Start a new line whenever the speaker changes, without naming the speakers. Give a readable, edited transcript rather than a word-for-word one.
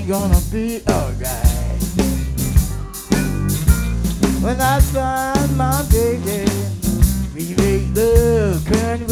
gonna be alright. When I find my baby, we make love, can